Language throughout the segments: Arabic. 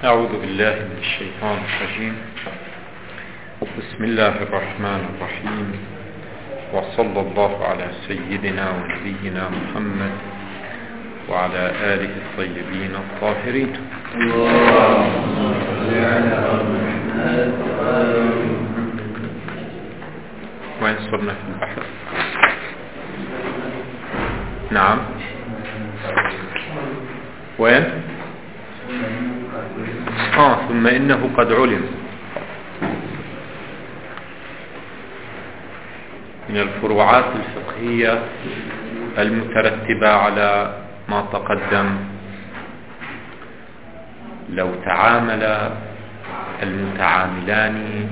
أعوذ بالله من الشيطان الرجيم. بسم الله الرحمن الرحيم، وصلى الله على سيدنا ونبينا محمد وعلى آله الطيبين الطاهرين. وين صرنا في البحث؟ نعم، وين؟ ثم إنه قد علم. من الفروعات الفقهية المترتبة على ما تقدم، لو تعامل المتعاملان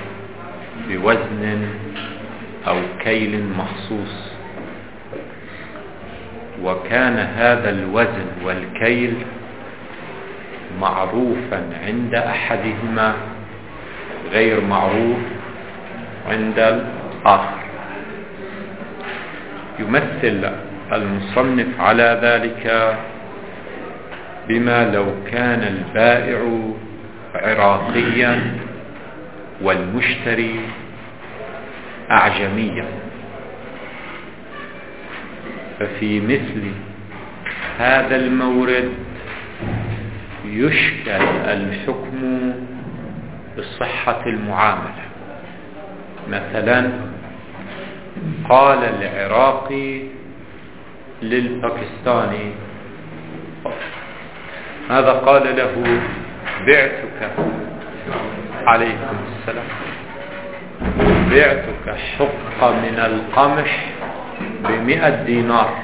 بوزن أو كيل مخصوص، وكان هذا الوزن والكيل معروفا عند أحدهما غير معروف عند الآخر، يمثل المصنف على ذلك بما لو كان البائع عراقيا والمشتري أعجميا، ففي مثل هذا المورد يشكل الحكم بصحة المعاملة. مثلا قال العراقي للباكستاني، هذا قال له: بعتك، عليكم السلام، بعتك حق من القمح ب100 دينار.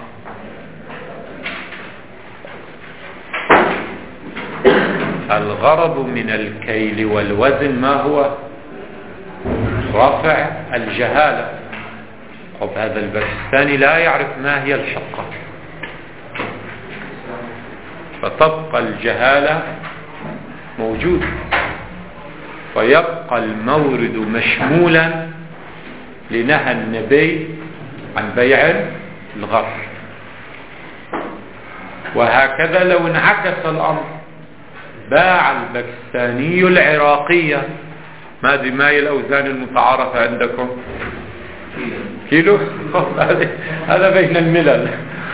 الغرض من الكيل والوزن ما هو؟ رفع الجهالة. طب هذا الباكستاني لا يعرف ما هي الحقة، فتبقى الجهالة موجودة، فيبقى المورد مشمولا لنهى النبي عن بيع الغر. وهكذا لو انعكس الأمر، باع الباكستاني العراقية، ما أدري ما هي الأوزان المتعارفة عندكم؟ كيلو؟ هذا بين الملل.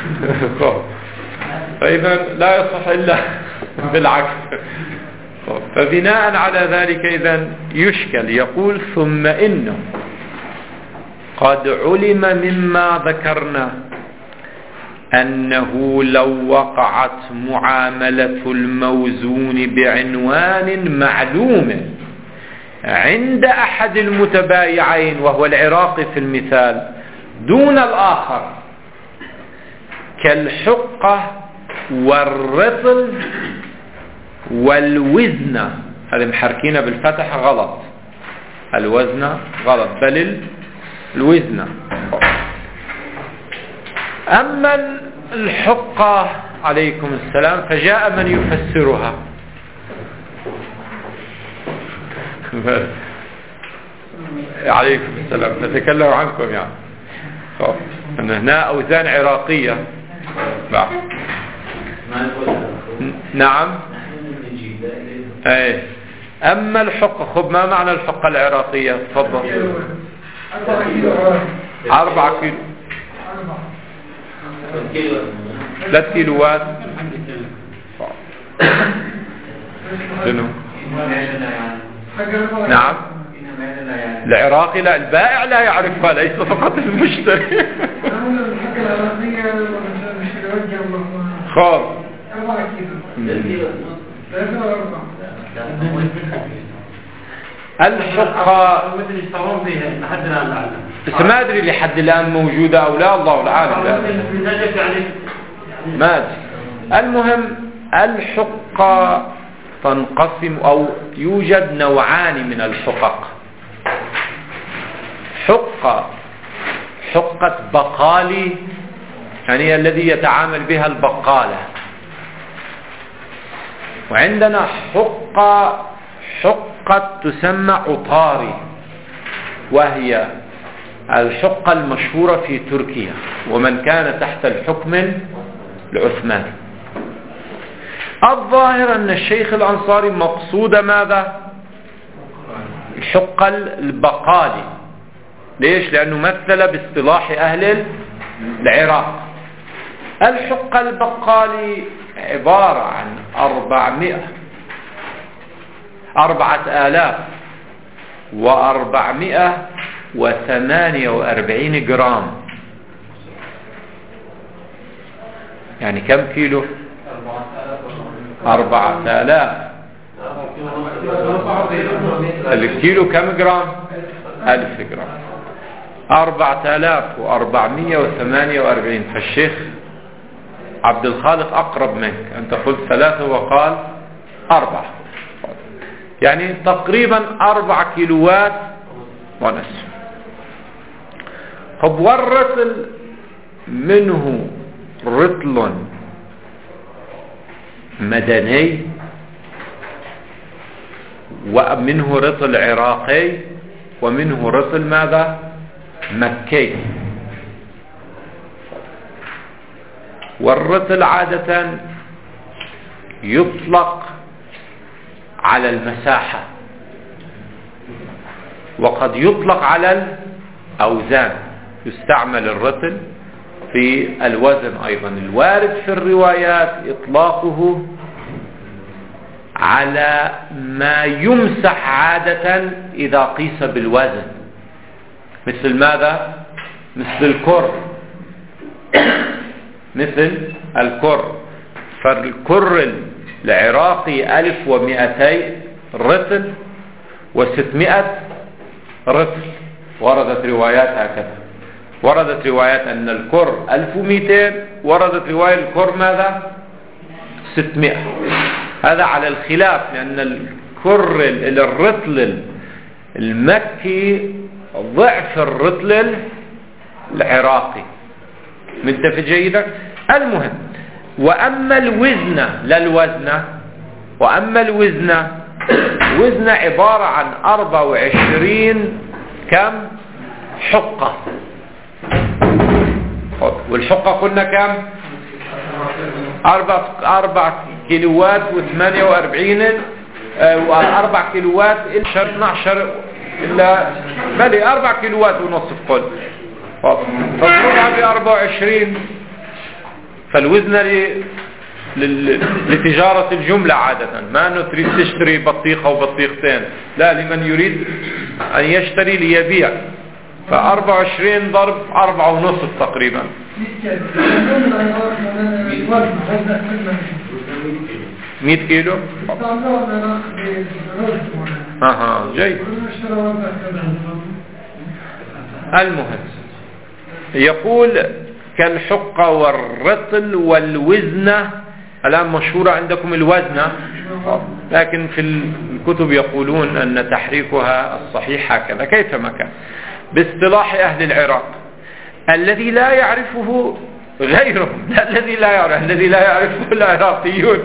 فإذا لا يصح إلا بالعكس. فبناء على ذلك إذن يشكل، يقول: ثم إنه قد علم مما ذكرنا أنه لو وقعت معاملة الموزون بعنوان معلوم عند أحد المتبايعين، وهو العراقي في المثال، دون الآخر، كالحقة والرطل والوزنة، هذه محركين بالفتح غلط، الوزنة غلط، بل الوزنة. أما الحقة، عليكم السلام، فجاء من يفسرها. عليكم السلام، نتكلم عنكم يعني. أن هنا أوزان عراقية. نعم. أي. أما الحقة، خب ما معنى الحقة العراقية؟ تفضل. 4 كيلو، 3 كيلوات. شنو؟ نعم. العراقي لا، البائع لا يعرفها، ليس فقط المشتري. خالص. الحقة بس ما أدري لحد الآن موجودة أو لا، الله العالم. ما أدري. المهم الحقة تنقسم، أو يوجد نوعان من الحقق: حقة بقالي، يعني الذي يتعامل بها البقالة، وعندنا حقة تسمى عطاري، وهي الحقة المشهورة في تركيا، ومن كان تحت الحكم العثماني. الظاهر أن الشيخ الأنصاري مقصود ماذا؟ الحقة البقالي. ليش؟ لأنه مثل باصطلاح أهل العراق. الحقة البقالي عبارة عن 4448 جرام. يعني كم كيلو؟ 4000. الكيلو كم جرام؟ 1000 جرام. 4448. فالشيخ عبد الخالق أقرب منك، أنت قلت 3 وقال 4، يعني تقريبا 4 كيلوات ونصف. طب والرطل منه رطل مدني ومنه رطل عراقي ومنه رطل ماذا؟ مكي. والرطل عادة يطلق على المساحة وقد يطلق على الأوزان. يستعمل الرطل في الوزن أيضا. الوارد في الروايات إطلاقه على ما يمسح عادة إذا قيس بالوزن، مثل ماذا؟ مثل الكر. مثل الكر. فالكر العراقي 1200 رطل و600 رطل. وردت روايات هكذا. وردت روايات أن الكر 1200، وردت رواية الكر ماذا؟ 600. هذا على الخلاف، لأن الكر الرطل المكي ضعف الرطل العراقي. متفق جيدا؟ المهم، وأما الوزنة لا الوزنة، وأما الوزنة، وزنة عبارة عن 24 كم حقة. والحقة قلنا كم؟ 4 كيلوات و48 و4 كيلوات 12 إلا بلي 4 كيلوات ونصف قل. فاضربها ب 24. فالوزن لتجارة الجملة عادة، ما أنه تريد تشتري بطيخة وبطيختين، لا، لمن يريد أن يشتري ليبيع. ف24 ضرب 4.5 تقريبا. 100 كيلو. جيد. المهم، يقول كالحقة والرطل والوزنة. الآن مشهورة عندكم الوزنة، لكن في الكتب يقولون أن تحريكها الصحيح هكذا كيفما كان باصطلاح أهل العراق الذي لا يعرفه غيرهم. لا الذي لا يعرف، الذي لا يعرفه العراقيون.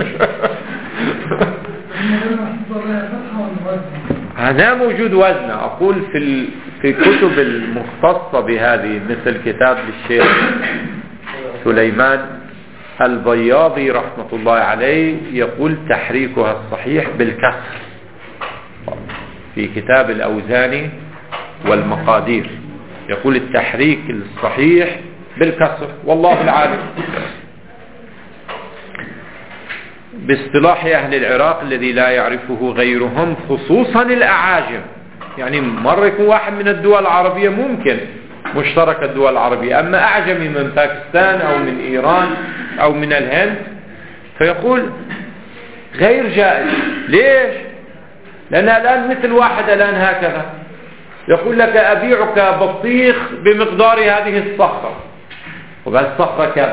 هذا موجود وزنة. أقول في كتب المختصة بهذه، مثل كتاب للشيخ سليمان البياضي رحمة الله عليه، يقول تحريكها الصحيح بالكسر في كتاب الأوزان والمقادير. يقول التحريك الصحيح بالكسر، والله العالم. باصطلاح أهل العراق الذي لا يعرفه غيرهم، خصوصا الأعاجم. يعني مرة يكون واحد من الدول العربية ممكن مشترك الدول العربية، أما أعجمي من باكستان أو من إيران أو من الهند فيقول غير جائز. ليش؟ لأن الآن مثل واحد الآن هكذا يقول لك أبيعك بطيخ بمقدار هذه الصخرة، وقال الصخرة كم؟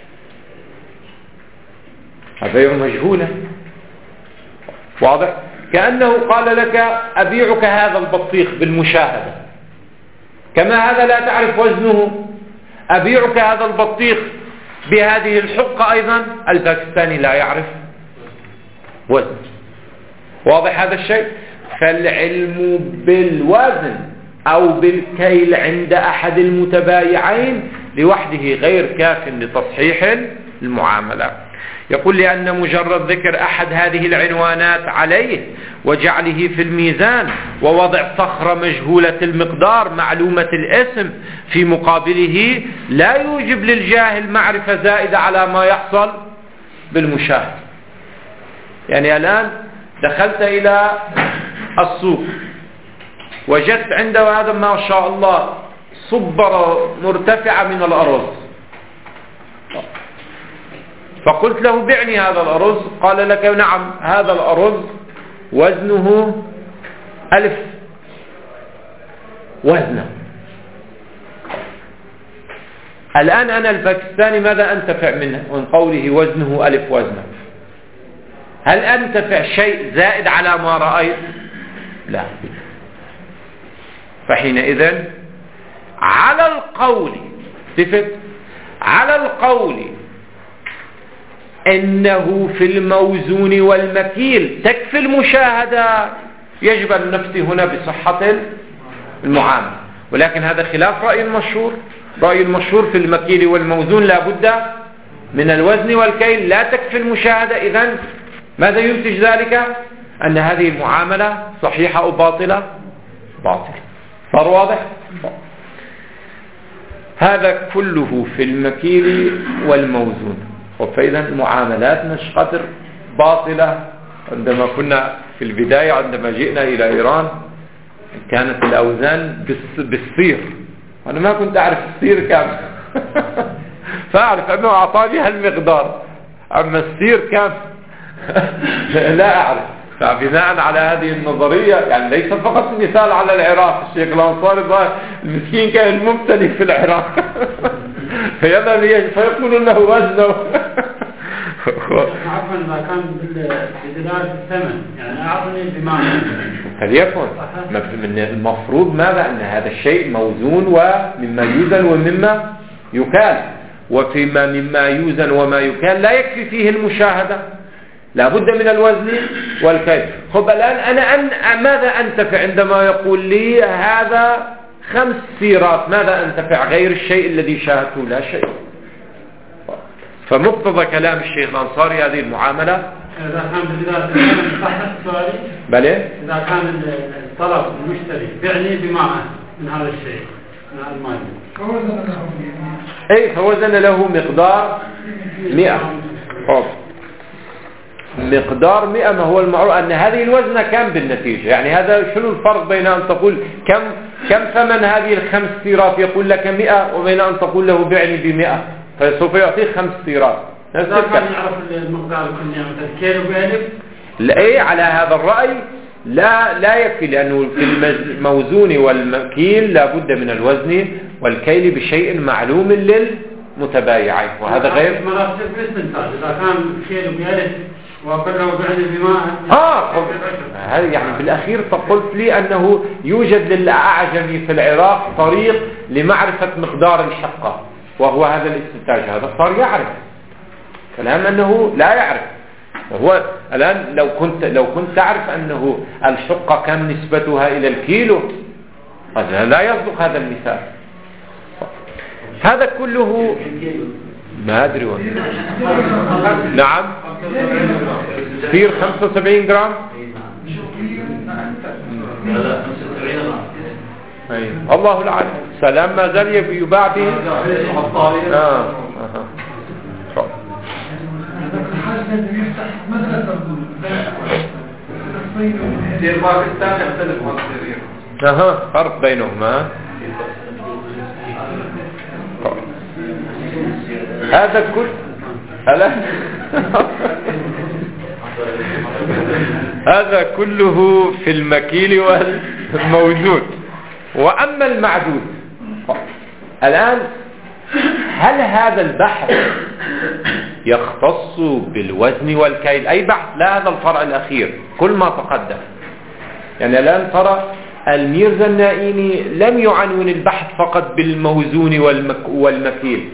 أبيع مجهولة. واضح؟ كأنه قال لك أبيعك هذا البطيخ بالمشاهدة، كما هذا لا تعرف وزنه. أبيعك هذا البطيخ بهذه الحقة أيضا، الباكستاني لا يعرف وزن. واضح هذا الشيء؟ فالعلم بالوزن أو بالكيل عند أحد المتبايعين لوحده غير كاف لتصحيح المعاملة. يقول لأن مجرد ذكر أحد هذه العنوانات عليه وجعله في الميزان ووضع صخرة مجهولة المقدار معلومة الاسم في مقابله لا يوجب للجاهل معرفة زائدة على ما يحصل بالمشاهد. يعني الآن دخلت إلى السوق وجدت عنده هذا ما شاء الله صبرة مرتفعة من الأرز، فقلت له بعني هذا الأرز، قال لك نعم هذا الأرز وزنه 1000 وزنه. الآن أنا الباكستاني ماذا أنتفع منه من قوله وزنه 1000 وزنه؟ هل أنتفع شيء زائد على ما رأيت؟ لا. فحينئذ على القول على القول إنه في الموزون والمكيل تكفي المشاهدة يجب أن نفتي هنا بصحة المعاملة، ولكن هذا خلاف رأي المشهور. رأي المشهور في المكيل والموزون لا بد من الوزن والكيل، لا تكفي المشاهدة. إذن ماذا ينتج ذلك؟ أن هذه المعاملة صحيحة أو باطلة؟ باطلة. صار واضح؟ هذا كله في المكيل والموزون. فإذا المعاملات مش قدر باطلة. عندما كنا في البداية عندما جئنا إلى إيران كانت الأوزان بالصير، أنا ما كنت أعرف الصير كم فأعرف أنه أعطاني هالمقدار، أما الصير كم لا أعرف. فبناء على هذه النظرية يعني ليس فقط مثال على العراق، الشيخ الأنصاري المسكين كان ممتلك في العراق فيذهب فيقول له وزنه عفوا ما كان بدلالة الثمن يعني أعطني بمعنى فليكن من المفروض ماذا أن هذا الشيء موزون ومما يوزن ومما يكال، وفيما مما يوزن وما يكال لا يكفي فيه المشاهدة، لا بد من الوزن والكيل. خب الآن أنا ماذا أنتفع عندما يقول لي هذا 5 سيرات؟ ماذا أنتفع غير الشيء الذي شاهدته؟ لا شيء. فمقتضى كلام الشيخ الأنصاري هذه المعاملة إذا كان بدلالة صحة سؤالي بلى إذا كان الطلب المشتري بعني بمعنى من هذا الشيء من المال أي فوزن له مقدار 100. خب مقدار 100 ما هو المعروف أن هذه الوزنة كم بالنتيجة؟ يعني هذا شنو الفرق بين أن تقول كم ثمن هذه ال5 سيرات يقول لك 100 وبين أن تقول له بعني ب100 فسوف يعطيك 5 سيرات. إذا كان يعرف المقدار كل يوم الكيلو ب1000 لا على هذا الرأي لا يكفي، لأنه في الموزون والمكيل لا بد من الوزن والكيل بشيء معلوم للمتبايعين، وهذا غير إذا كان كيلو ب1000 وكله بعني بماء هذا يعني بالأخير فقلت لي أنه يوجد للأعجمي في العراق طريق لمعرفة مقدار الحقة وهو هذا الاستنتاج. هذا صار يعرف، كلام أنه لا يعرف. هو الآن لو كنت تعرف أنه الحقة كم نسبتها إلى الكيلو هذا لا يصدق هذا المثال. هذا كله ما أدري نعم تصير 75 جرام. الله العالم. سلام ما زال يباع به. فرق بينهما. هذا كل هذا كله في المكيل والموجود. وأما المعدود الآن هل هذا البحث يختص بالوزن والكيل؟ أي بحث، لا هذا الفرع الأخير كل ما تقدم. يعني الآن ترى الميرزا النائيني لم يعنون البحث فقط بالموزون والمكيل،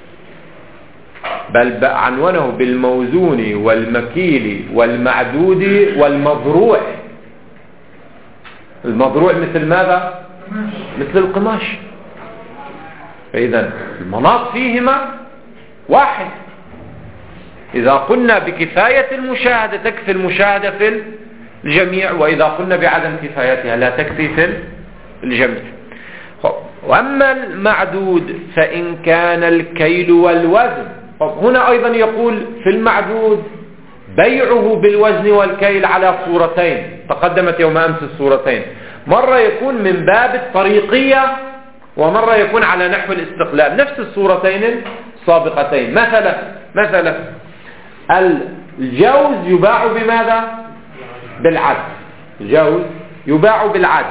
بل عنونه بالموزون والمكيل والمعدود والمضروع. المضروع مثل ماذا؟ مثل القماش. فإذا المناط فيهما واحد. إذا قلنا بكفاية المشاهدة تكفي المشاهدة في الجميع، وإذا قلنا بعدم كفايتها لا تكفي في الجميع. وأما المعدود فإن كان الكيل والوزن، هنا أيضا يقول في المعدود بيعه بالوزن والكيل على صورتين تقدمت يوم أمس الصورتين، مرة يكون من باب الطريقية ومرة يكون على نحو الاستقلال، نفس الصورتين السابقتين. مثلا الجوز يباع بماذا؟ بالعدل. الجوز يباع بالعدل.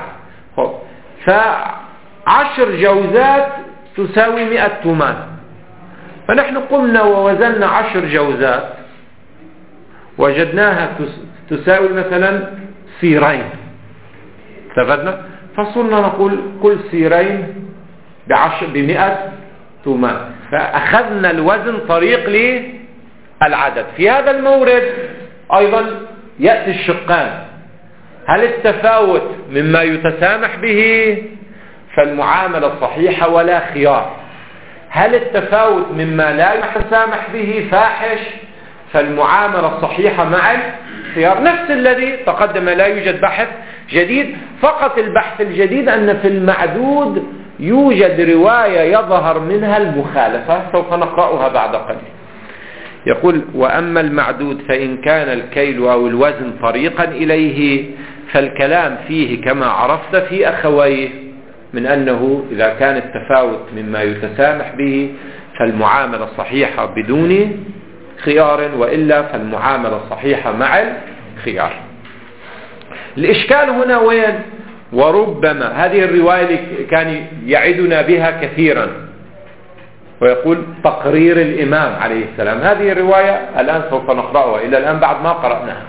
ف10 جوزات تساوي 100 تمان، فنحن قمنا ووزننا 10 جوزات وجدناها تساوي مثلا سيرين، استفدنا؟ فصرنا نقول كل سيرين ب100 تمان، فأخذنا الوزن طريق للعدد. في هذا المورد أيضا يأتي الشقان، هل التفاوت مما يتسامح به فالمعاملة صحيحة ولا خيار، هل التفاوت مما لا يتسامح به فاحش فالمعاملة صحيحة مع الخيار. نفس الذي تقدم، لا يوجد بحث جديد، فقط البحث الجديد أن في المعدود يوجد رواية يظهر منها المخالفة، سوف نقرأها بعد قليل. يقول وأما المعدود فإن كان الكيل أو الوزن طريقا إليه فالكلام فيه كما عرفت في أخويه، من أنه إذا كان التفاوت مما يتسامح به فالمعاملة صحيحة بدون خيار، وإلا فالمعاملة صحيحة مع الخيار. الإشكال هنا وين؟ وربما هذه الرواية اللي كان يعدنا بها كثيرا ويقول تقرير الإمام عليه السلام، هذه الرواية الآن سوف نقرأها، إلى الآن بعد ما قرأناها.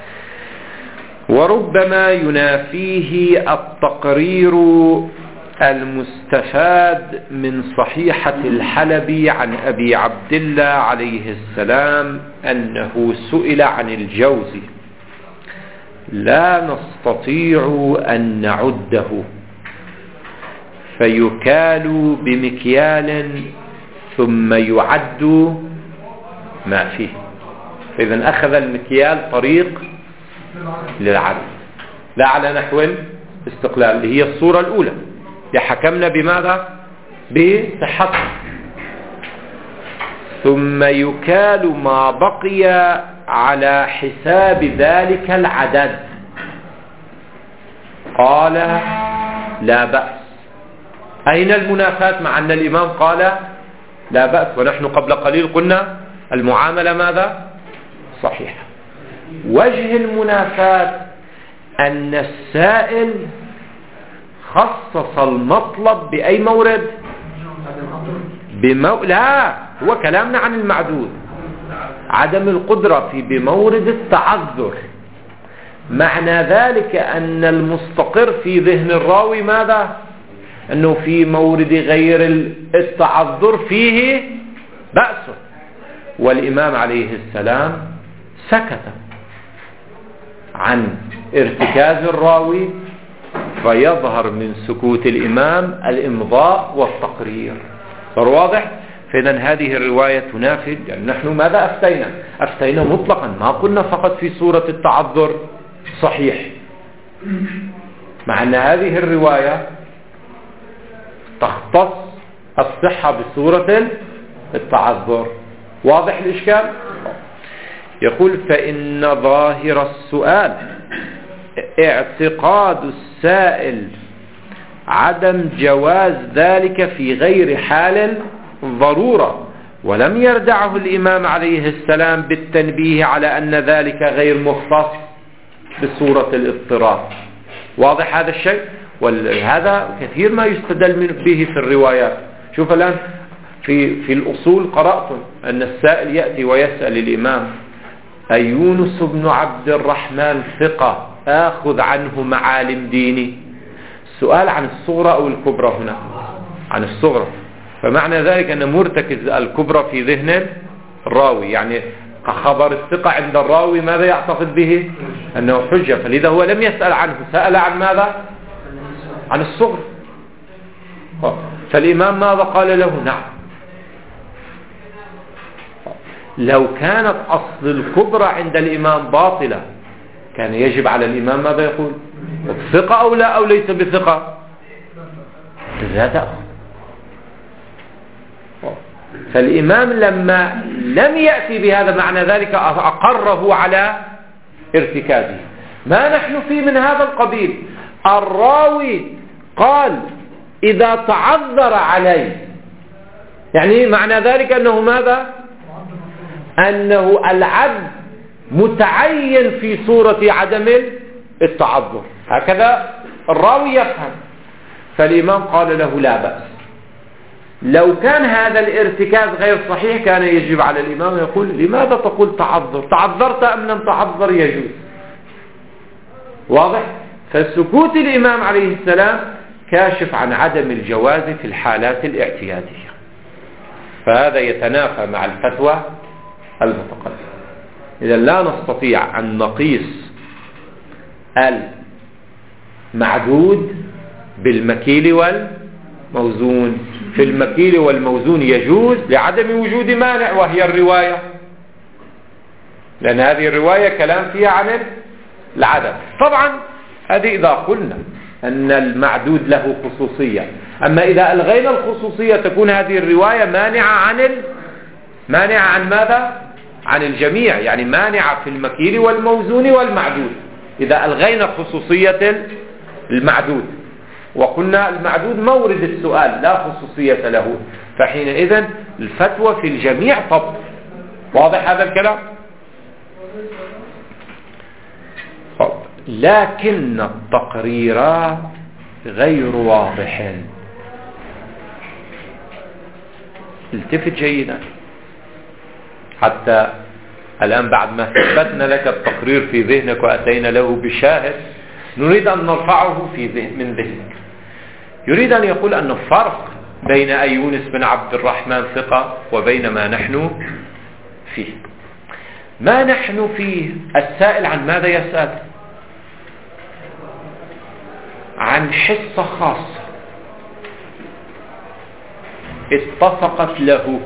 وربما ينافيه التقرير المستفاد من صحيحة الحلبي عن أبي عبد الله عليه السلام أنه سئل عن الجوز لا نستطيع أن نعده فيكال بمكيال ثم يعد ما فيه. فإذا أخذ المكيال طريق للعدل لا على نحو الاستقلال، اللي هي الصورة الأولى يحكمنا بماذا؟ بصحته. ثم يكال ما بقي على حساب ذلك العدد. قال لا بأس. أين المنافاة مع أن الإمام قال لا بأس ونحن قبل قليل قلنا المعاملة ماذا؟ صحيحة. وجه المنافاة أن السائل خصص المطلب بأي مورد؟ لا، هو كلامنا عن المعدود، عدم القدرة في بمورد التعذر. معنى ذلك أن المستقر في ذهن الراوي ماذا؟ أنه في مورد غير التعذر فيه بأس، والإمام عليه السلام سكت عن ارتكاز الراوي، فيظهر من سكوت الإمام الإمضاء والتقرير. صار واضح؟ فإذا هذه الرواية تنافي، يعني نحن ماذا أفتينا مطلقا، ما قلنا فقط في صورة التعذر صحيح، مع أن هذه الرواية تختص الصحة بصورة التعذر. واضح الإشكال؟ يقول فإن ظاهر السؤال اعتقاد السائل عدم جواز ذلك في غير حال ضرورة، ولم يردعه الإمام عليه السلام بالتنبيه على أن ذلك غير مختص بصورة الاضطرار. واضح هذا الشيء؟ وهذا كثير ما يستدل به في الروايات. شوف الآن في الأصول قرأتم أن السائل يأتي ويسأل الإمام أيونس بن عبد الرحمن ثقة آخذ عنه معالم ديني. السؤال عن الصغرى أو الكبرى هنا؟ عن الصغرى، فمعنى ذلك أن مرتكز الكبرى في ذهن الراوي، يعني خبر الثقة عند الراوي ماذا يعتقد به؟ أنه حجة، فلذا هو لم يسأل عنه، سأل عن ماذا؟ عن الصغر. فالإمام ماذا قال له؟ نعم. لو كانت أصل الكبرى عند الإمام باطلة كان يجب على الإمام ماذا يقول؟ ثقة أو لا أو ليس بثقة؟ لا تأخذ. فالإمام لما لم يأتي بهذا معنى ذلك أقره على ارتكابه. ما نحن فيه من هذا القبيل. الراوي قال إذا تعذر عليه، يعني معنى ذلك أنه ماذا؟ أنه العبد متعين في صورة عدم التعذر، هكذا الراوي يفهم. فالإمام قال له لا بأس. لو كان هذا الارتكاز غير صحيح كان يجب على الإمام يقول لماذا تقول تعذر؟ تعذرت أم لم تعذر؟ يجوز. واضح؟ فسكوت الإمام عليه السلام كاشف عن عدم الجواز في الحالات الاعتيادية. فهذا يتنافى مع الفتوى المتقدمة. إذا لا نستطيع أن نقيس المعدود بالمكيل والموزون. في المكيل والموزون يجوز لعدم وجود مانع وهي الرواية، لأن هذه الرواية كلام فيها عن العدم. طبعا هذه إذا قلنا أن المعدود له خصوصية، أما إذا ألغينا الخصوصية تكون هذه الرواية مانعة عن ماذا؟ عن الجميع، يعني مانعة في المكيل والموزون والمعدود إذا ألغينا خصوصية المعدود، وقلنا المعدود مورد السؤال لا خصوصية له، فحينئذ الفتوى في الجميع طب. واضح هذا الكلام؟ طب. لكن التقرير غير واضح. التفت جيدا حتى الآن بعد ما ثبتنا لك التقرير في ذهنك وأتينا له بشاهد نريد أن نرفعه من ذهنك. يريد أن يقول أن الفرق بين أيونس بن عبد الرحمن ثقة وبين ما نحن فيه. ما نحن فيه السائل عن ماذا يسأل؟ عن حصة خاصة اتفقت له،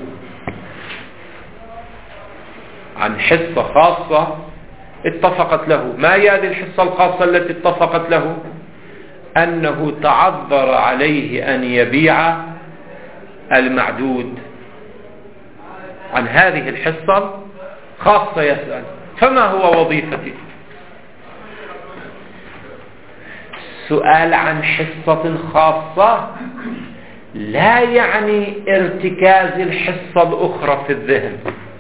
عن حصة خاصة اتفقت له. ما هي هذه الحصة الخاصة التي اتفقت له؟ أنه تعذر عليه أن يبيع المعدود. عن هذه الحصة خاصة يسأل. فما هو وظيفتي؟ سؤال عن حصة خاصة لا يعني ارتكاز الحصة الأخرى في الذهن.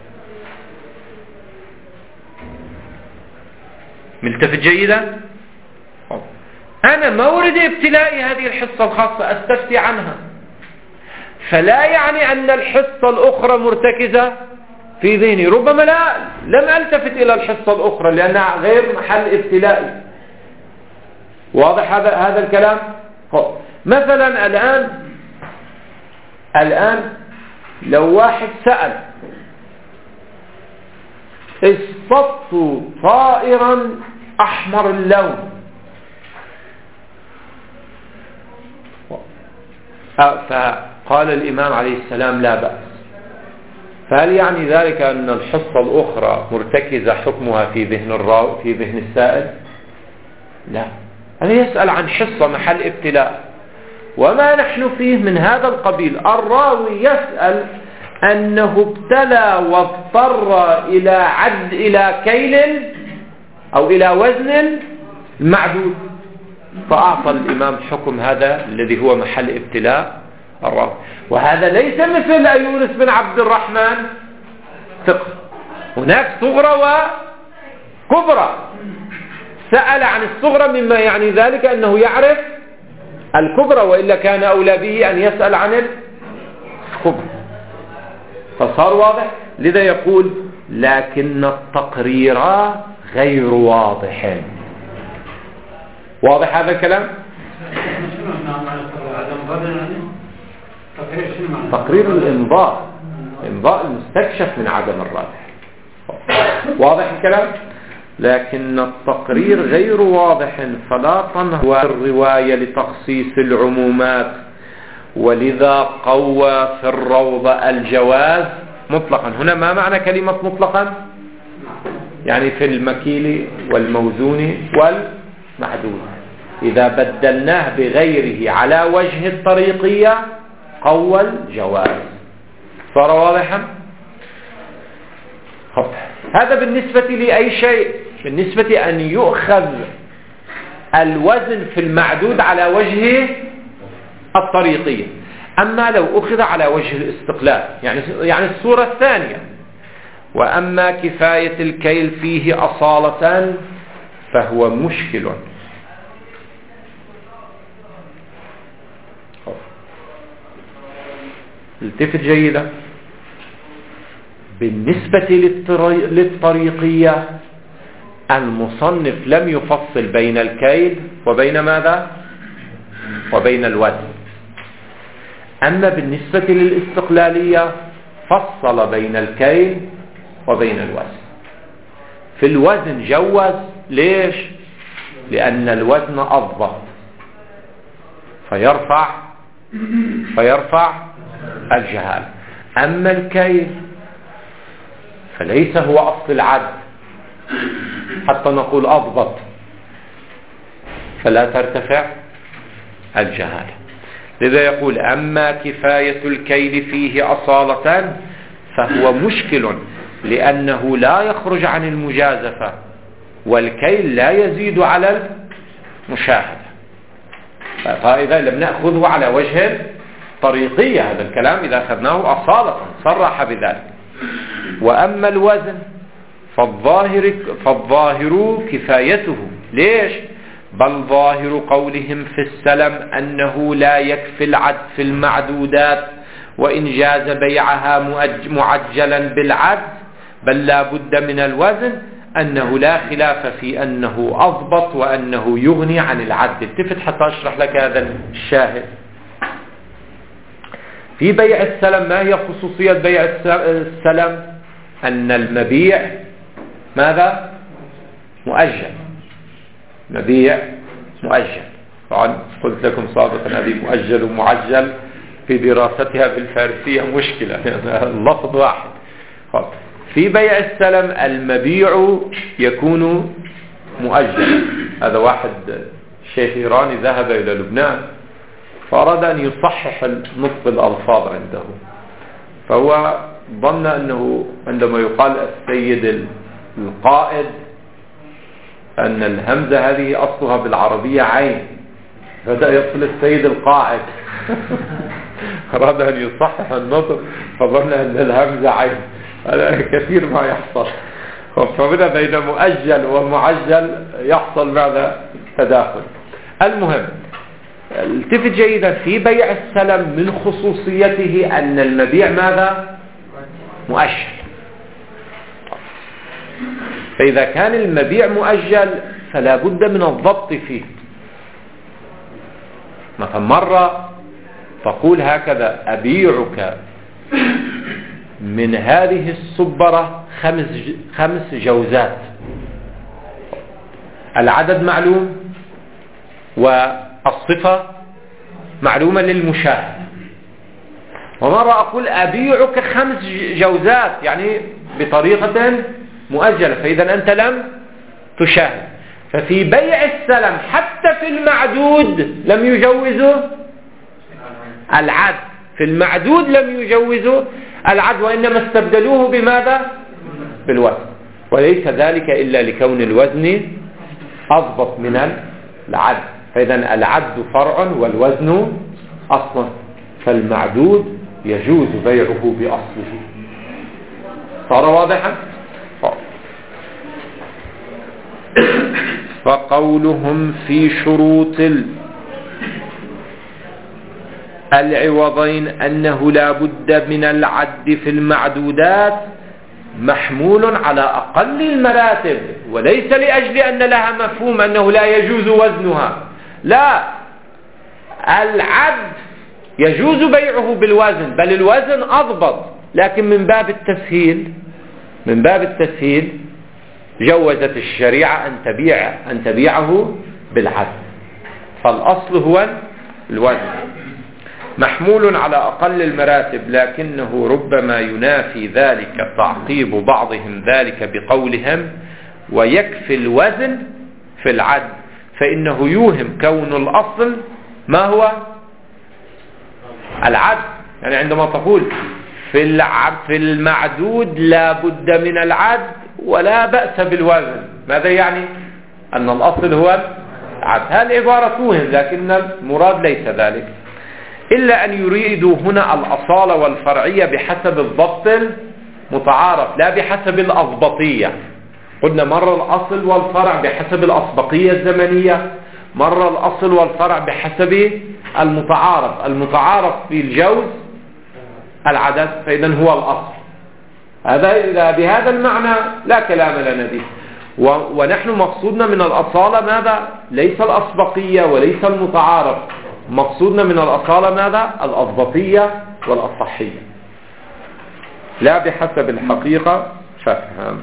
ملتفت جيدا؟ أنا مورد ابتلائي هذه الحصة الخاصة أستفتي عنها، فلا يعني أن الحصة الأخرى مرتكزة في ذهني. ربما لم ألتفت إلى الحصة الأخرى لأنها غير محل ابتلائي. واضح هذا الكلام؟ مثلا الآن لو واحد سأل اصطدت طائرا أحمر اللون، فقال الإمام عليه السلام لا بأس، فهل يعني ذلك أن الحصة الأخرى مرتكزة حكمها في ذهن السائل؟ لا، هذا يسأل عن حصة محل ابتلاء. وما نحن فيه من هذا القبيل. الراوي يسأل أنه ابتلى واضطر إلى كيل أو إلى وزن معدود، فأعطى الإمام حكم هذا الذي هو محل ابتلاء الراوي. وهذا ليس مثل أيونس بن عبد الرحمن ثقة، هناك صغرى وكبرى. سأل عن الصغرى مما يعني ذلك أنه يعرف الكبرى، وإلا كان أولى به أن يسأل عن الكبرى. فصار واضح. لذا يقول لكن التقرير غير واضح. واضح هذا الكلام؟ تقرير الإنظار، إنظار المستكشف من عدم الراجح. واضح الكلام؟ لكن التقرير غير واضح، فلا تنهى الرواية لتخصيص العمومات، ولذا قوى في الروضة الجواز مطلقا. هنا ما معنى كلمة مطلقا؟ يعني في المكيل والموزون والمعدود. إذا بدلناه بغيره على وجه الطريقية قوى الجواز. صار واضحا؟ هذا بالنسبة لأي شيء، بالنسبة أن يؤخذ الوزن في المعدود على وجه الطريقية. أما لو أخذ على وجه الاستقلال، يعني الصورة الثانية، وأما كفاية الكيل فيه أصالة فهو مشكل. التفت جيدا. بالنسبة للطريقية المصنف لم يفصل بين الكيل وبين ماذا؟ وبين الوزن. أما بالنسبة للاستقلالية فصل بين الكيل وبين الوزن. في الوزن جوز. ليش؟ لأن الوزن أضبط فيرفع الجهال. أما الكيل فليس هو أصل العد حتى نقول أضبط، فلا ترتفع الجهالة. لذا يقول أما كفاية الكيل فيه أصالة فهو مشكل لأنه لا يخرج عن المجازفة، والكيل لا يزيد على المشاهدة. فإذا لم نأخذه على وجه طريقية هذا الكلام، إذا أخذناه أصالة صرح بذلك. وأما الوزن فالظاهر كفايته. ليش؟ بل ظاهر قولهم في السلم أنه لا يكفي العد في المعدودات وإن جاز بيعها معجلا بالعد، بل لا بد من الوزن، أنه لا خلاف في أنه أضبط وأنه يغني عن العد. التفت حتى أشرح لك هذا الشاهد. في بيع السلم ما هي خصوصية بيع السلم؟ أن المبيع ماذا؟ مؤجل. مبيع مؤجل. طبعا قلت لكم سابقا هذه مؤجل ومعجل في دراستها بالفارسية مشكلة، اللفظ واحد. في بيع السلم المبيع يكون مؤجلا. هذا واحد شيخ إيراني ذهب إلى لبنان فأراد أن يصحح نطق الألفاظ عنده، فهو ظن أنه عندما يقال السيد القائد أن الهمزة هذه أصلها بالعربية عين، بدأ يقول السيد القاعد. أراد أن يصحح النطق فظن أن الهمزة عين. هذا كثير ما يحصل. فبدأ بين مؤجل ومعجل يحصل ماذا؟ تداخل. المهم التفت جيدا. في بيع السلم من خصوصيته أن المبيع ماذا؟ مؤجل. فإذا كان المبيع مؤجل فلا بد من الضبط فيه. مثلا مرة تقول هكذا: أبيعك من هذه الصبرة 5 جوزات. العدد معلوم والصفة معلومة للمشاهد. ومرة أقول أبيعك 5 جوزات، يعني بطريقة مؤجلة، فإذا أنت لم تشاهد. ففي بيع السلم حتى في المعدود لم يجوزوا العد، في المعدود لم يجوزوا العد، وإنما استبدلوه بماذا؟ بالوزن. وليس ذلك إلا لكون الوزن أضبط من العد. فإذا العد فرع والوزن أصل، فالمعدود يجوز بيعه بأصله. صار واضحا؟ فقولهم في شروط العوضين أنه لا بد من العد في المعدودات محمول على أقل المراتب، وليس لأجل أن لها مفهوم أنه لا يجوز وزنها. لا، العد يجوز بيعه بالوزن، بل الوزن أضبط، لكن من باب التسهيل جوزت الشريعة أن تبيعه بالعد، فالأصل هو الوزن. محمول على أقل المراتب، لكنه ربما ينافي ذلك تعقيب بعضهم ذلك بقولهم ويكفي الوزن في العد، فإنه يوهم كون الأصل ما هو العد. يعني عندما تقول في المعدود لا بد من العد ولا بأس بالوزن، ماذا يعني؟ أن الأصل هو العد. هذه عبارة توهم، لكن المراد ليس ذلك، إلا أن يريدوا هنا الأصالة والفرعية بحسب الضبط المتعارف لا بحسب الأسبقية. قلنا مرة الأصل والفرع بحسب الأسبقية الزمنية، مرة الأصل والفرع بحسب المتعارف في الجوز العدد، فإذا هو الأصل. هذا بهذا المعنى لا كلام لنا به. ونحن مقصودنا من الأصالة ماذا؟ ليس الأسبقية وليس المتعارف، مقصودنا من الأصالة ماذا؟ الأسبقية والأصحية، لا بحسب الحقيقة. فافهم.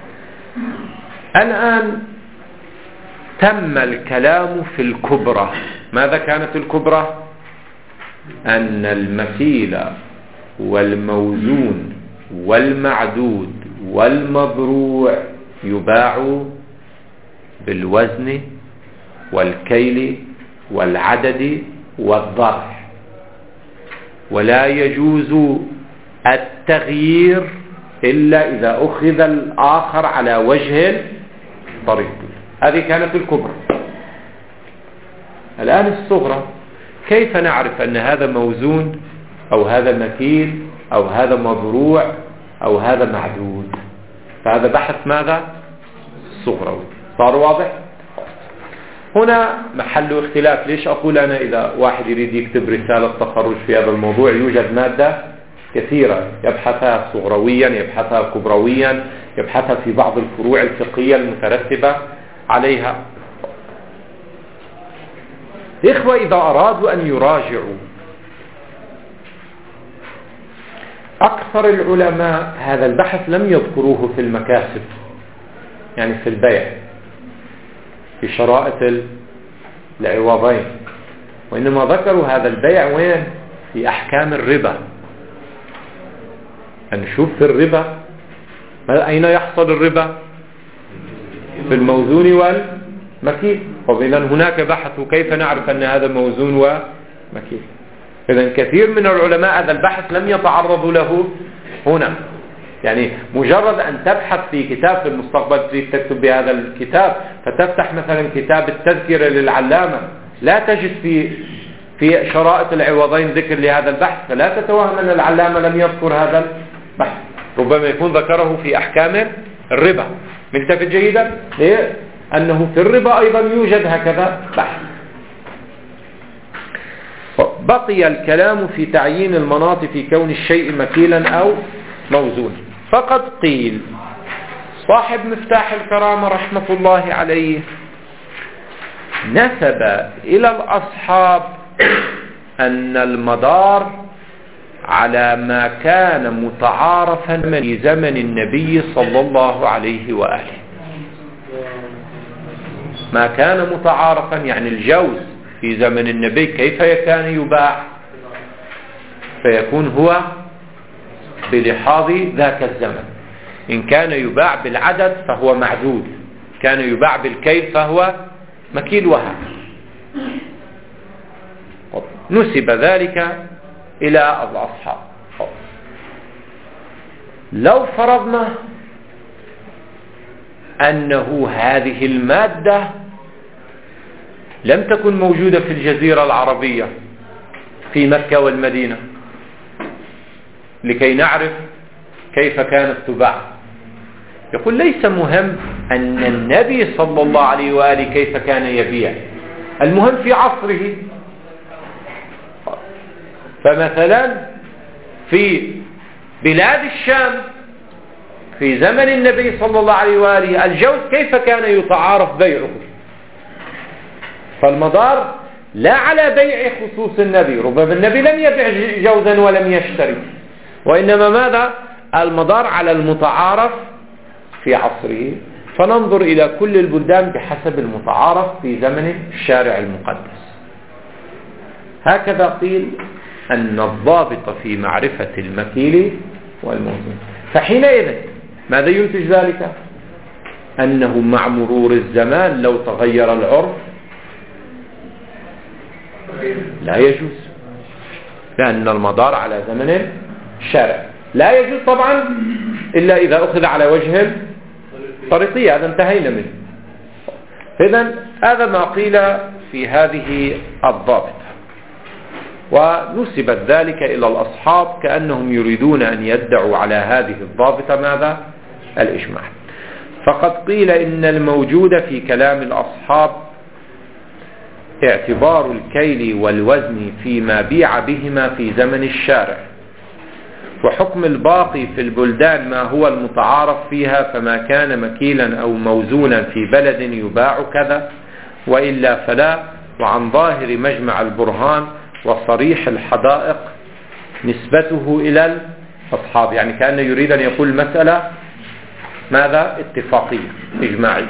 الآن تم الكلام في الكبرى. ماذا كانت الكبرى؟ أن المثيل والموزون والمعدود والمضروع يباع بالوزن والكيل والعدد والضرح، ولا يجوز التغيير إلا إذا أخذ الآخر على وجه طريق. هذه كانت الكبرى. الآن الصغرى، كيف نعرف أن هذا موزون أو هذا مكيل أو هذا مضروع أو هذا معدود؟ فهذا بحث ماذا؟ صغروي. صار واضح؟ هنا محل اختلاف. ليش أقول أنا إذا واحد يريد يكتب رسالة تخرج في هذا الموضوع يوجد مادة كثيرة يبحثها صغرويا، يبحثها كبرويا، يبحثها في بعض الفروع الفقهية المترتبة عليها. إخوة، إذا أرادوا أن يراجعوا، أكثر العلماء هذا البحث لم يذكروه في المكاسب، يعني في البيع، في شرائط العوضين، وإنما ذكروا هذا البيع وين؟ في أحكام الربا. نشوف في الربا أين يحصل الربا؟ في الموزون والمكيل. وإذا هناك بحث كيف نعرف أن هذا موزون ومكيل. إذا كثير من العلماء هذا البحث لم يتعرضوا له هنا. يعني مجرد أن تبحث في كتاب في المستقبل تريد تكتب بهذا الكتاب، فتفتح مثلا كتاب التذكرة للعلامة، لا تجد في شرائط العوضين ذكر لهذا البحث، فلا تتوهم أن العلامة لم يذكر هذا البحث، ربما يكون ذكره في أحكام الربا. ملتفت جيدا؟ ليه؟ أنه في الربا أيضا يوجد هكذا بحث. بقي الكلام في تعيين المناط في كون الشيء مكيلا أو موزون. فقد قيل صاحب مفتاح الكرامة رحمة الله عليه نسب إلى الأصحاب أن المدار على ما كان متعارفا في زمن النبي صلى الله عليه وآله. ما كان متعارفا يعني الجوز في زمن النبي كيف كان يباع، فيكون هو بلحاظ ذاك الزمن. إن كان يباع بالعدد فهو معدود، كان يباع بالكيل فهو مكيل، وهكذا. نسب ذلك إلى الأصحاب. لو فرضنا أنه هذه المادة لم تكن موجودة في الجزيرة العربية في مكة والمدينة لكي نعرف كيف كانت تباع، يقول ليس مهم أن النبي صلى الله عليه وآله كيف كان يبيع، المهم في عصره. فمثلا في بلاد الشام في زمن النبي صلى الله عليه وآله الجوز كيف كان يتعارف بيعه، فالمدار لا على بيع خصوص النبي، ربما النبي لم يبيع جوزا ولم يشتري، وإنما ماذا؟ المدار على المتعارف في عصره. فننظر إلى كل البلدان بحسب المتعارف في زمن الشارع المقدس. هكذا قيل أن الضابط في معرفة المكيل والموزون. فحينئذ ماذا ينتج ذلك؟ أنه مع مرور الزمان لو تغير العرف لا يجوز، لأن المدار على زمن الشارع. لا يجوز طبعا إلا إذا أخذ على وجه طريقية، هذا انتهينا منه. إذن هذا ما قيل في هذه الضابطة، ونسبت ذلك إلى الأصحاب كأنهم يريدون أن يدعوا على هذه الضابطة ماذا؟ الإجماع. فقد قيل إن الموجود في كلام الأصحاب اعتبار الكيل والوزن فيما بيع بهما في زمن الشارع، وحكم الباقي في البلدان ما هو المتعارف فيها، فما كان مكيلا أو موزونا في بلد يباع كذا، وإلا فلا. وعن ظاهر مجمع البرهان وصريح الحدائق نسبته إلى الأصحاب، يعني كأنه يريد أن يقول مسألة ماذا؟ اتفاقية إجماعية.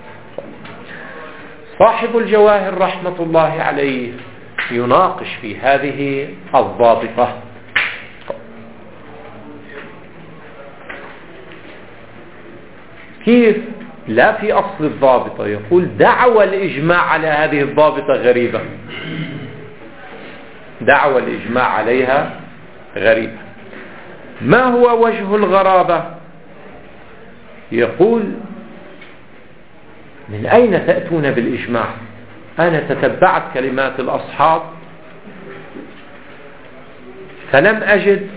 صاحب الجواهر رحمة الله عليه يناقش في هذه الضابطة. كيف؟ لا في أصل الضابطة، يقول دعوى الإجماع على هذه الضابطة غريبة، دعوى الإجماع عليها غريبة. ما هو وجه الغرابة؟ يقول من أين تأتون بالإجماع؟ أنا تتبعت كلمات الأصحاب فلم أجد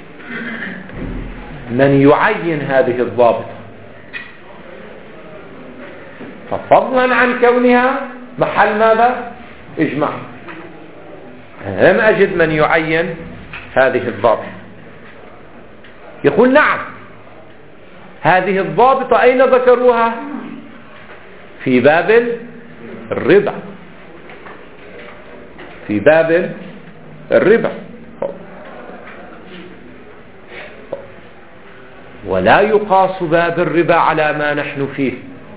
من يعين هذه الضابطة، ففضلا عن كونها محل ماذا؟ إجماع، لم أجد من يعين هذه الضابطة. يقول نعم، هذه الضابطة أين ذكروها؟ في باب الربا، في باب الربا، ولا يقاس باب الربا على ما نحن فيه،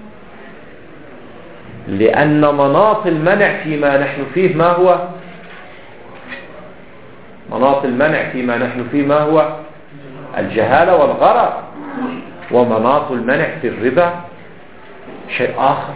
لأن مناط المنع فيما نحن فيه ما هو؟ مناط المنع فيما نحن فيه ما هو؟ الجهالة والغرر. ومناط المنع في الربا شيء آخر.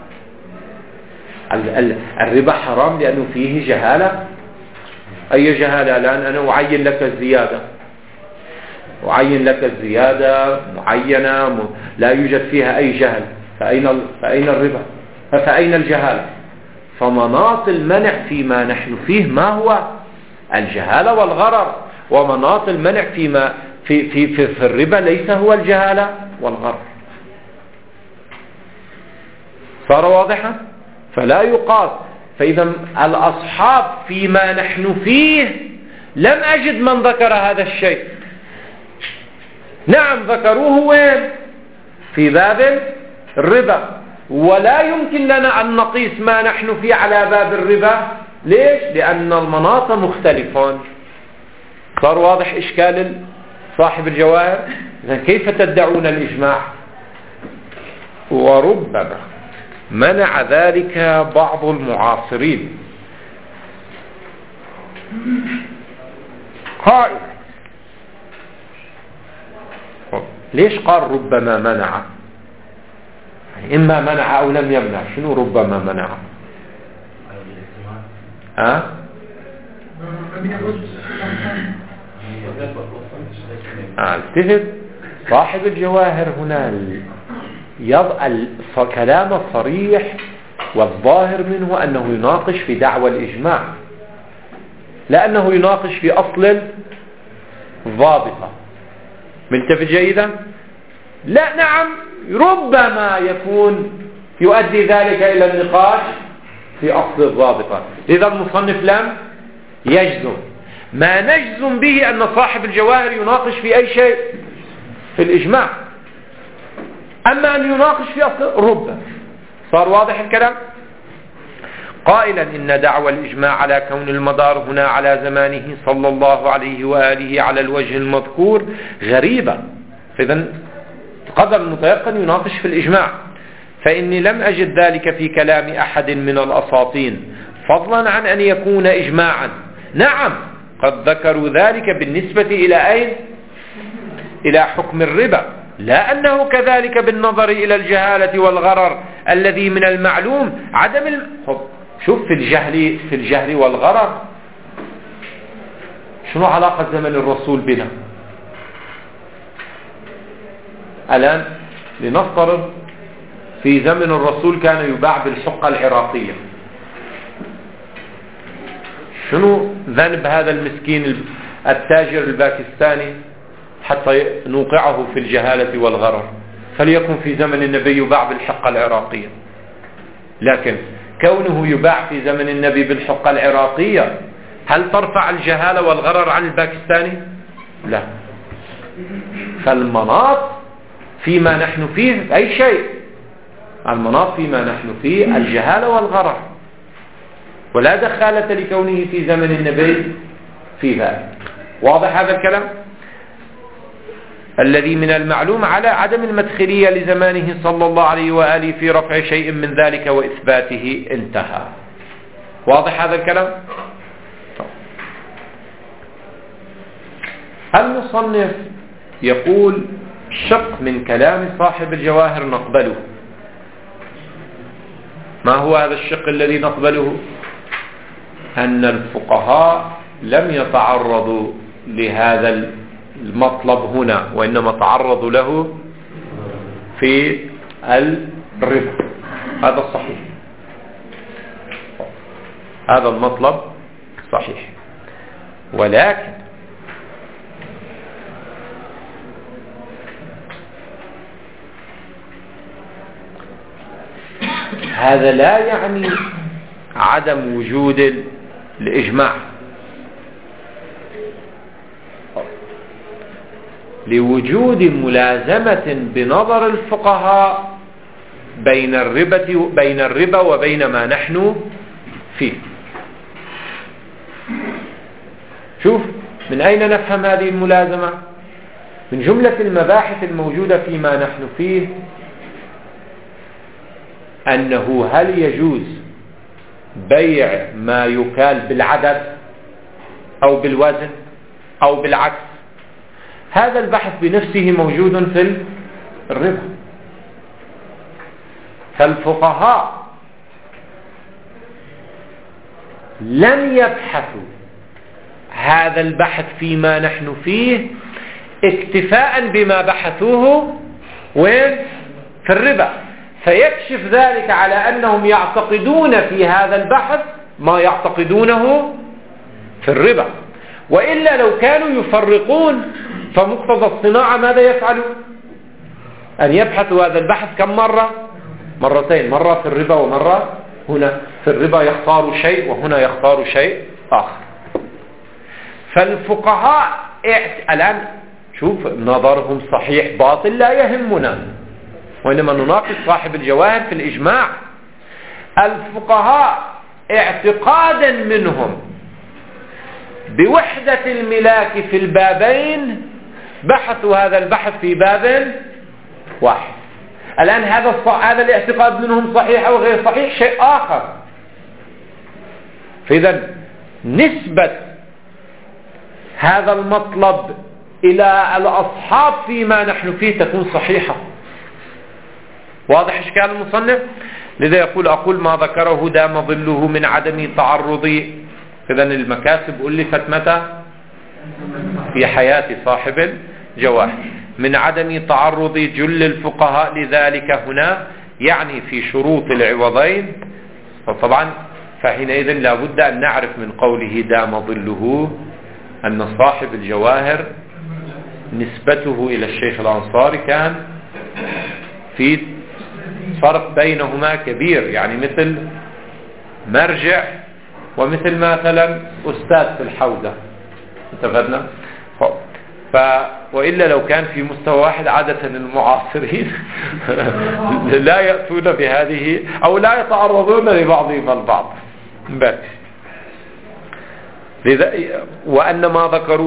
الربا حرام لأنه فيه جهالة. أي جهالة؟ لأن أنا أعين لك الزيادة، أعين لك الزيادة معينة لا يوجد فيها أي جهل، فأين الربا؟ فأين الجهالة؟ فمناط المنع فيما نحن فيه ما هو؟ الجهالة والغرر. ومناط المنع فيما في الربا ليس هو الجهالة والغرر. صار واضحا؟ فلا يقاس. فإذا الأصحاب فيما نحن فيه لم أجد من ذكر هذا الشيء. نعم ذكروه وين؟ في باب الربا، ولا يمكن لنا أن نقيس ما نحن فيه على باب الربا. ليش؟ لأن المناط مختلفون. صار واضح إشكال صاحب الجواهر؟ كيف تدعون الإجماع؟ وربما منع ذلك بعض المعاصرين قائل. ليش قال ربما منع؟ يعني إما منع أو لم يمنع. شنو ربما منع؟ التفت صاحب الجواهر هنا كلام الصريح والظاهر منه أنه يناقش في دعوى الإجماع، لأنه يناقش في أصل الضابطة. منتبه جيدا؟ لا نعم، ربما يكون يؤدي ذلك إلى النقاش في أصل الضابطة. إذا المصنف لم يجزم. ما نجزم به أن صاحب الجواهر يناقش في أي شيء في الإجماع، أما أن يناقش في أصل ربما. صار واضح الكلام؟ قائلا إن دعوى الإجماع على كون المدار هنا على زمانه صلى الله عليه وآله على الوجه المذكور غريبة. فإذا قدر المتيقن يناقش في الإجماع، فإني لم أجد ذلك في كلام أحد من الأساطين، فضلا عن أن يكون إجماعا. نعم، قد ذكروا ذلك بالنسبة إلى أين؟ إلى حكم الربا، لا أنه كذلك بالنظر إلى الجهالة والغرر الذي من المعلوم عدم شوف في الجهل والغرر شنو علاقة زمن الرسول بنا؟ الآن لنفترض في زمن الرسول كان يباع بالحقة العراقية، شنو ذنب هذا المسكين التاجر الباكستاني حتى نوقعه في الجهالة والغرر؟ فليكن في زمن النبي يباع بالحقة العراقية، لكن كونه يباع في زمن النبي بالحقة العراقية هل ترفع الجهالة والغرر عن الباكستاني؟ لا. فالمناط فيما نحن فيه أي شيء، المناط فيما نحن فيه الجهالة والغرر، ولا دخالة لكونه في زمن النبي في ذلك. واضح هذا الكلام؟ الذي من المعلوم على عدم المدخلية لزمانه صلى الله عليه وآله في رفع شيء من ذلك وإثباته، انتهى. واضح هذا الكلام؟ المصنف يقول شق من كلام صاحب الجواهر نقبله. ما هو هذا الشق الذي نقبله؟ أن الفقهاء لم يتعرضوا لهذا المطلب هنا، وإنما تعرضوا له في الربا. هذا الصحيح، هذا المطلب صحيح، ولكن هذا لا يعني عدم وجود الإجماع. لوجود ملازمة بنظر الفقهاء بين الربا وبين ما نحن فيه. شوف من أين نفهم هذه الملازمة؟ من جملة المباحث الموجودة فيما نحن فيه أنه هل يجوز بيع ما يكال بالعدد أو بالوزن أو بالعكس. هذا البحث بنفسه موجود في الربا. فالفقهاء لم يبحثوا هذا البحث فيما نحن فيه اكتفاء بما بحثوه وين؟ في الربا. فيكشف ذلك على أنهم يعتقدون في هذا البحث ما يعتقدونه في الربا، وإلا لو كانوا يفرقون فمقتضى الصناعة ماذا يفعلوا؟ أن يبحثوا هذا البحث كم مرة؟ مرتين، مرة في الربا ومرة هنا. في الربا يختاروا شيء وهنا يختاروا شيء آخر. فالفقهاء الآن شوف نظرهم صحيح باطل لا يهمنا، وإنما نناقش صاحب الجواهر في الإجماع. الفقهاء اعتقادا منهم بوحدة الملاك في البابين بحثوا هذا البحث في باب واحد. الآن هذا الاعتقاد منهم صحيح أو غير صحيح شيء آخر. فإذا نسبة هذا المطلب إلى الأصحاب فيما نحن فيه تكون صحيحة. واضح إشكال المصنف؟ لذا يقول أقول ما ذكره دام ظله من عدم تعرض. إذا المكاسب ألفت متى؟ في حياة صاحب الجواهر. من عدم تعرض جل الفقهاء لذلك هنا، يعني في شروط العوضين. فطبعا فحينئذ لا بد أن نعرف من قوله دام ظله أن صاحب الجواهر نسبته إلى الشيخ الأنصاري كان في فرق بينهما كبير، يعني مثل مرجع ومثل مثلا أستاذ في الحوزة. اتفقنا؟ وإلا لو كان في مستوى واحد عادة المعاصرين لا يأتون بهذه أو لا يتعرضون لبعضهم البعض. وأن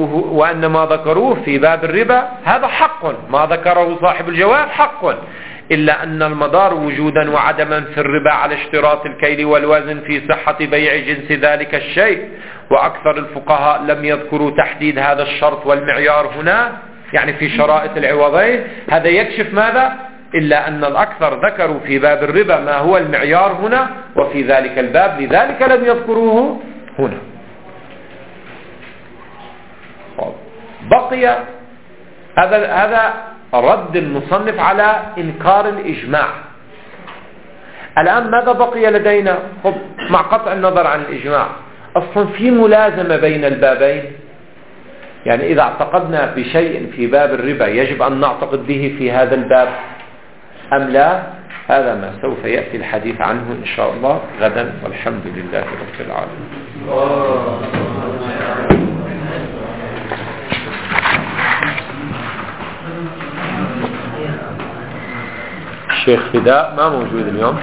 ما ذكروه في باب الربا هذا حق، ما ذكره صاحب الجواب حق، إلا أن المدار وجودا وعدما في الربا على اشتراط الكيل والوزن في صحة بيع جنس ذلك الشيء، وأكثر الفقهاء لم يذكروا تحديد هذا الشرط والمعيار هنا، يعني في شرائط العوضين. هذا يكشف ماذا؟ إلا أن الأكثر ذكروا في باب الربا ما هو المعيار هنا وفي ذلك الباب، لذلك لم يذكروه هنا. بقي هذا رد المصنف على إنكار الإجماع. الآن ماذا بقي لدينا؟ مع قطع النظر عن الإجماع أصلا في ملازمة بين البابين، يعني إذا اعتقدنا بشيء في باب الربا يجب أن نعتقد به في هذا الباب أم لا؟ هذا ما سوف يأتي الحديث عنه إن شاء الله غدا، والحمد لله رب العالمين. الشيخ فداء ما موجود اليوم.